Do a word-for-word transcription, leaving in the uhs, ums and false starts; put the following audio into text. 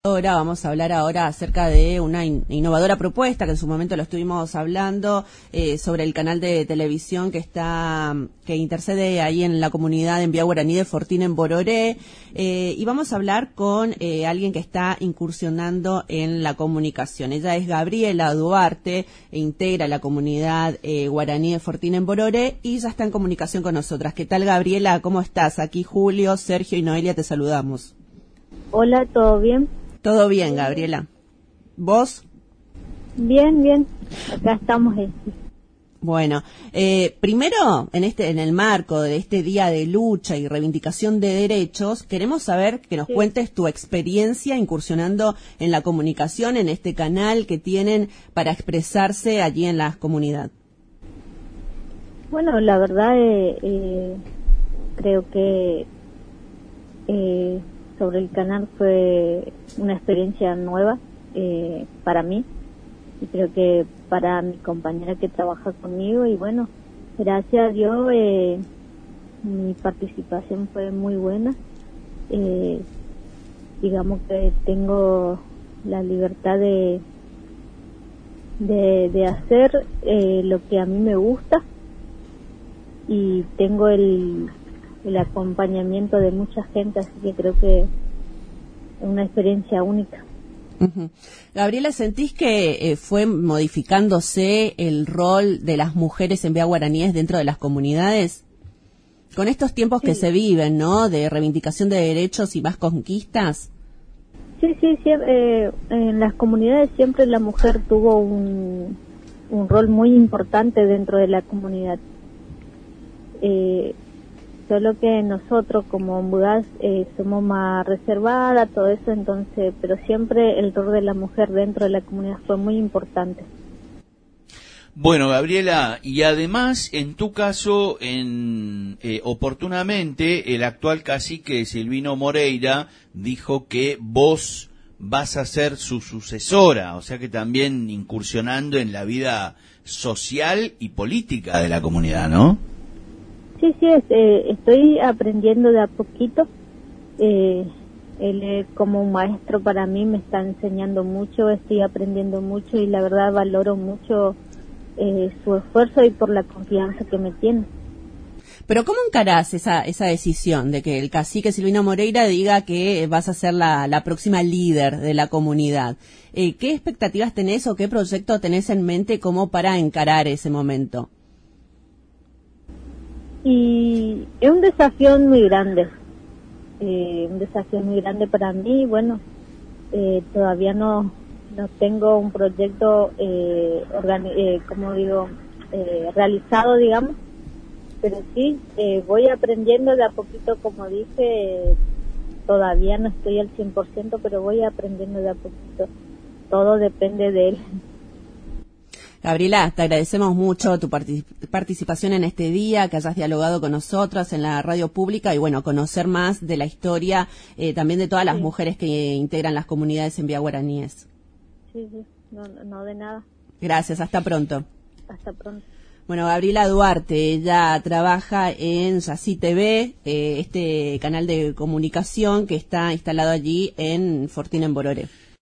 Ahora vamos a hablar ahora acerca de una in- innovadora propuesta que en su momento lo estuvimos hablando eh, sobre el canal de televisión que está que intercede ahí en la comunidad en Vía Guaraní de Fortín en Bororé eh, y vamos a hablar con eh, alguien que está incursionando en la comunicación. Ella es Gabriela Duarte e integra la comunidad eh, guaraní de Fortín en Bororé y ya está en comunicación con nosotras. ¿Qué tal, Gabriela? ¿Cómo estás? Aquí Julio, Sergio y Noelia te saludamos. Hola, ¿todo bien? Todo bien, Gabriela. ¿Vos? Bien, bien. Acá estamos. Eh. Bueno, eh, primero, en este, en el marco de este día de lucha y reivindicación de derechos, queremos saber que nos Sí. cuentes tu experiencia incursionando en la comunicación, en este canal que tienen para expresarse allí en la comunidad. Bueno, la verdad, eh, eh, creo que eh, sobre el canal fue una experiencia nueva eh, para mí y creo que para mi compañera que trabaja conmigo, y bueno, gracias a Dios eh, mi participación fue muy buena. Eh, digamos que tengo la libertad de de, de hacer eh, lo que a mí me gusta y tengo el el acompañamiento de mucha gente, así que creo que es una experiencia única. Uh-huh. Gabriela, ¿sentís que eh, fue modificándose el rol de las mujeres en Vía Guaraníes dentro de las comunidades? Con estos tiempos Sí. que se viven, ¿no?, de reivindicación de derechos y más conquistas. Sí, sí, sí, eh, en las comunidades siempre la mujer tuvo un, un rol muy importante dentro de la comunidad. Eh, solo que nosotros como mudas eh, somos más reservadas, todo eso, entonces, pero siempre el rol de la mujer dentro de la comunidad fue muy importante. Bueno, Gabriela, y además, en tu caso, en eh, oportunamente, el actual cacique Silvino Moreira dijo que vos vas a ser su sucesora, o sea que también incursionando en la vida social y política de la comunidad, ¿no? Sí, sí, es, eh, estoy aprendiendo de a poquito. Eh, él eh, como un maestro para mí me está enseñando mucho, estoy aprendiendo mucho y la verdad valoro mucho eh, su esfuerzo y por la confianza que me tiene. Pero ¿cómo encarás esa, esa decisión de que el cacique Silvino Moreira diga que vas a ser la, la próxima líder de la comunidad? Eh, ¿Qué expectativas tenés o qué proyecto tenés en mente como para encarar ese momento? Y es un desafío muy grande, eh, un desafío muy grande para mí. Bueno, eh, todavía no, no tengo un proyecto, eh, organi- eh, como digo, eh, realizado, digamos, pero sí, eh, voy aprendiendo de a poquito, como dije, eh, todavía no estoy al cien por ciento, pero voy aprendiendo de a poquito, todo depende de él. Gabriela, te agradecemos mucho tu partic- participación en este día, que hayas dialogado con nosotros en la radio pública y bueno, conocer más de la historia eh, también de todas las Sí. mujeres que integran las comunidades en Vía Guaraníes. Sí, sí, no, no de nada. Gracias, hasta pronto. Hasta pronto. Bueno, Gabriela Duarte, ella trabaja en Yací T V, eh, este canal de comunicación que está instalado allí en Fortín en Bororé.